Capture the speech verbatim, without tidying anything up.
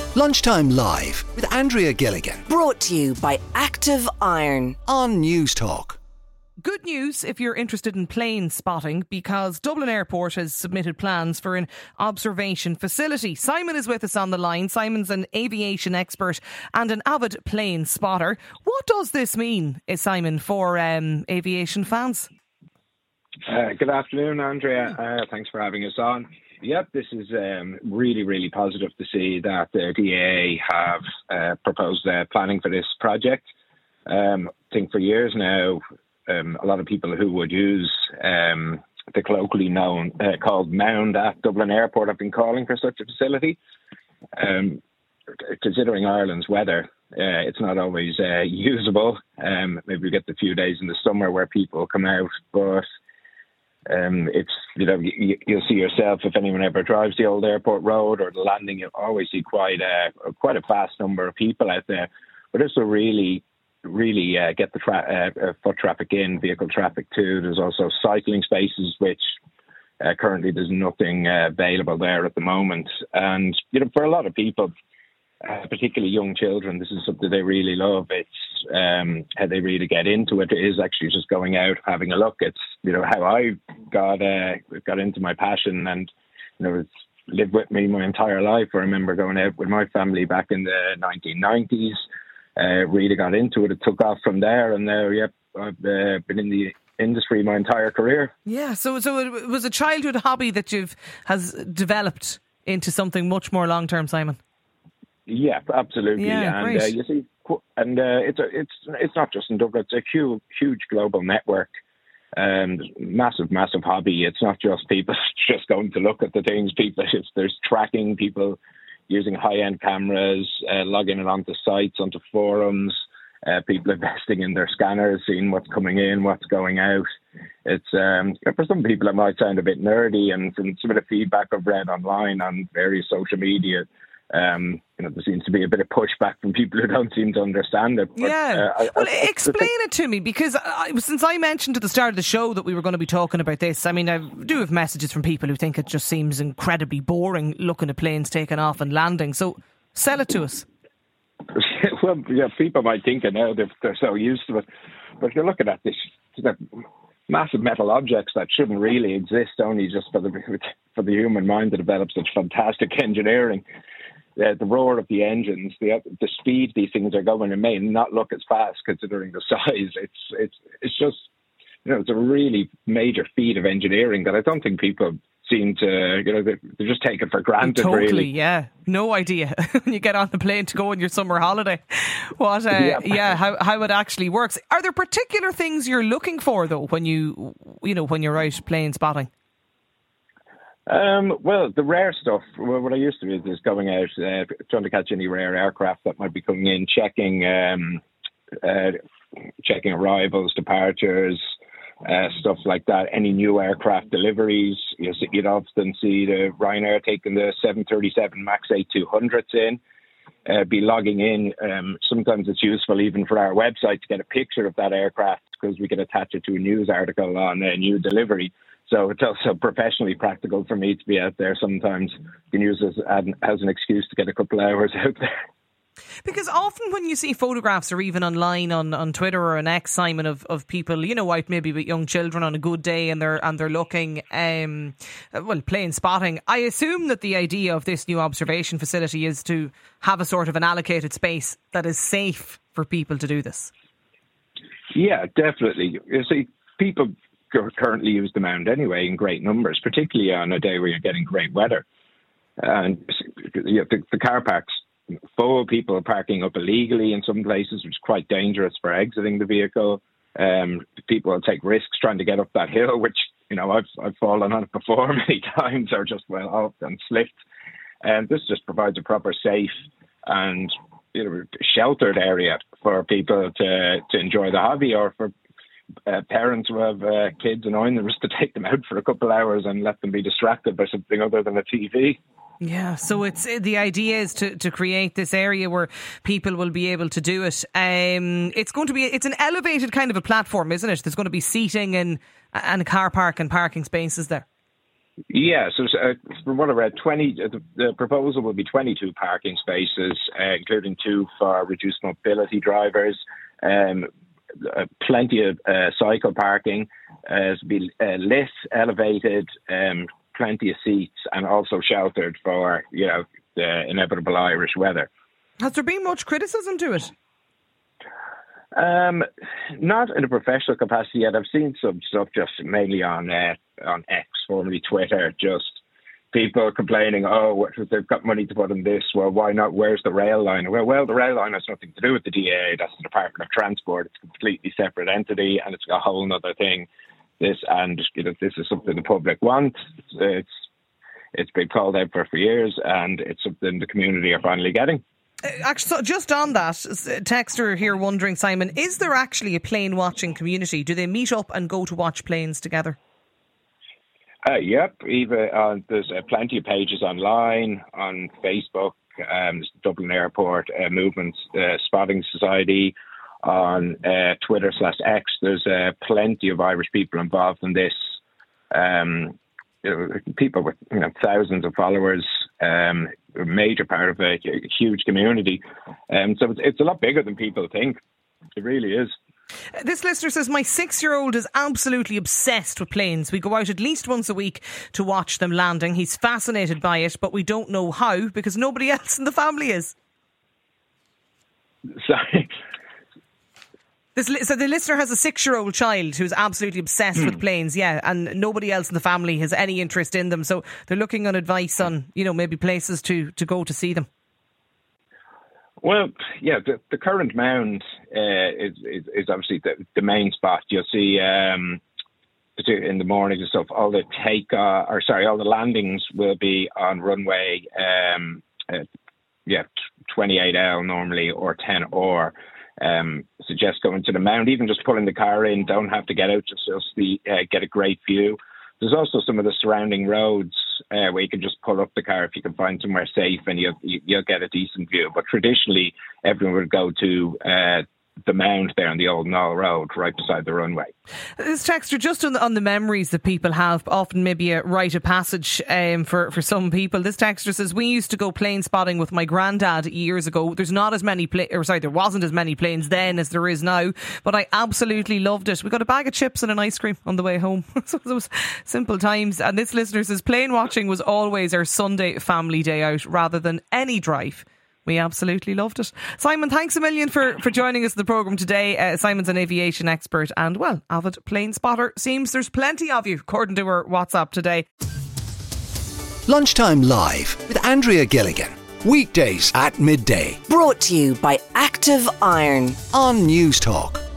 Lunchtime Live with Andrea Gilligan. Brought to you by Active Iron on News Talk. Good news if you're interested in plane spotting, because Dublin Airport has submitted plans for an observation facility. Simon is with us on the line. Simon's an aviation expert and an avid plane spotter. What does this mean, Simon, for um, aviation fans? Uh, good afternoon, Andrea. Uh, thanks for having us on. Yep, this is um, really, really positive to see that the D A A have uh, proposed uh, planning for this project. Um, I think for years now, um, a lot of people who would use um, the colloquially known, uh, called Mound at Dublin Airport have been calling for such a facility. Um, considering Ireland's weather, uh, it's not always uh, usable. Um, maybe we get the few days in the summer where people come out, but Um, it's, you know, you, you'll see yourself if anyone ever drives the old airport road or the landing, you'll always see quite a, quite a vast number of people out there. But this will really, really uh, get the tra- uh, foot traffic in, vehicle traffic too. There's also cycling spaces, which uh, currently there's nothing uh, available there at the moment. And, you know, for a lot of people, uh, particularly young children, this is something they really love. It's um, how they really get into it. It is actually just going out, having a look. It's, you know, how I got uh, got into my passion, and, you know, it's lived with me my entire life. I remember going out with my family back in the nineteen nineties, uh, really got into it. It took off from there, and now, yep, I've uh, been in the industry my entire career. Yeah, so so it was a childhood hobby that you've has developed into something much more long term, Simon. Yeah, absolutely. Yeah, and great. Uh, you see, and uh, it's a, it's it's not just in Dublin. It's a huge, huge global network. Um, massive, massive hobby. It's not just people just going to look at the things. People, it's, there's tracking, people using high-end cameras, uh, logging it onto sites, onto forums. Uh, people investing in their scanners, seeing what's coming in, what's going out. It's um, for some people it might sound a bit nerdy, and from some of the feedback I've read online on various social media, Um, you know, there seems to be a bit of pushback from people who don't seem to understand it. But, yeah. Uh, I, well, I, explain I, it to me, because I, since I mentioned at the start of the show that we were going to be talking about this, I mean, I do have messages from people who think it just seems incredibly boring looking at planes taking off and landing. So sell it to us. Well, yeah, people might think it now, they're, they're so used to it. But you're looking at this, massive metal objects that shouldn't really exist, only just for the for the human mind to develop such fantastic engineering. Uh, the roar of the engines, the the speed these things are going, it may not look as fast considering the size. It's it's it's just, you know, it's a really major feat of engineering that I don't think people seem to, you know, they, they just take it for granted. Totally, really. Yeah. No idea when you get on the plane to go on your summer holiday. What, uh, yeah, yeah how how it actually works. Are there particular things you're looking for though when you you know when you're out plane spotting? Um, well, the rare stuff, well, what I used to do is going out, uh, trying to catch any rare aircraft that might be coming in, checking um, uh, checking arrivals, departures, uh, stuff like that. Any new aircraft deliveries, you'll see, you'd often see the Ryanair taking the seven thirty-seven MAX eight two hundreds in, uh, be logging in. Um, sometimes it's useful even for our website to get a picture of that aircraft, because we can attach it to a news article on a new delivery. So it's also professionally practical for me to be out there sometimes. You can use it as, as an excuse to get a couple of hours out there. Because often when you see photographs, or even online on, on Twitter or an X, Simon, of, of people, you know, out maybe with young children on a good day, and they're and they're looking, um, well, plane spotting. I assume that the idea of this new observation facility is to have a sort of an allocated space that is safe for people to do this. Yeah, definitely. You see, people currently use the Mound anyway in great numbers, particularly on a day where you're getting great weather. And you know, the, the car parks full, people are parking up illegally in some places, which is quite dangerous for exiting the vehicle. Um, people will take risks trying to get up that hill, which, you know, I've I've fallen on it before many times, or just well off and slipped. And this just provides a proper safe and, you know, sheltered area for people to to enjoy the hobby, or for Uh, parents who have uh, kids annoying them, just to take them out for a couple of hours and let them be distracted by something other than a T V. Yeah, so it's the idea is to, to create this area where people will be able to do it. Um, it's going to be it's an elevated kind of a platform, isn't it? There's going to be seating and and a car park and parking spaces there. Yeah, so uh, from what I read, twenty. Uh, the, the proposal will be twenty-two parking spaces, uh, including two for reduced mobility drivers. Um, uh, plenty of uh, cycle parking. Uh, to be uh, lit, elevated, um, plenty of seats, and also sheltered for you know the inevitable Irish weather. Has there been much criticism to it? Um, not in a professional capacity yet. I've seen some stuff just mainly on uh, on X, formerly Twitter, just people complaining, oh, they've got money to put in this. Well, why not? Where's the rail line? Well, well, the rail line has nothing to do with the D A A. That's the Department of Transport. It's a completely separate entity, and it's got a whole other thing. This and you know, this is something the public wants. It's, it's it's been called out for for years, and it's something the community are finally getting. Actually, so just on that, texter here wondering, Simon, is there actually a plane watching community? Do they meet up and go to watch planes together? Uh, yep, Eva. Uh, there's uh, plenty of pages online on Facebook. Um, there's the Dublin Airport uh, Movement uh, Spotting Society on uh, Twitter slash X. There's uh, plenty of Irish people involved in this. Um, you know, people with you know thousands of followers. Um, a major part of a, a huge community. Um, so it's, it's a lot bigger than people think. It really is. This listener says, my six-year-old is absolutely obsessed with planes. We go out at least once a week to watch them landing. He's fascinated by it, but we don't know how because nobody else in the family is. Sorry. This, so the listener has a six-year-old child who's absolutely obsessed with planes, yeah, and nobody else in the family has any interest in them. So they're looking on advice on, you know, maybe places to, to go to see them. Well, yeah, the, the current mound uh, is, is is obviously the, the main spot. You'll see um, in the morning and stuff. All the take, uh, or sorry, all the landings will be on runway, um, uh, yeah, twenty-eight L normally or ten or. Um, suggest going to the mound, even just pulling the car in. Don't have to get out, just just the, uh, get a great view. There's also some of the surrounding roads uh, where you can just pull up the car if you can find somewhere safe, and you'll you'll get a decent view. But traditionally, everyone would go to uh, the mound there on the old Knoll Road, right beside the runway. This texter, just on the, on the memories that people have, often maybe a rite of passage um, for, for some people. This texter says, we used to go plane spotting with my granddad years ago. There's not as many, pla- or sorry, there wasn't as many planes then as there is now, but I absolutely loved it. We got a bag of chips and an ice cream on the way home. So it was simple times. And this listener says, plane watching was always our Sunday family day out rather than any drive. We absolutely loved it. Simon, thanks a million for, for joining us in the programme today. Uh, Simon's an aviation expert and, well, avid plane spotter. Seems there's plenty of you, according to our WhatsApp today. Lunchtime Live with Andrea Gilligan. Weekdays at midday Brought to you by Active Iron on News Talk.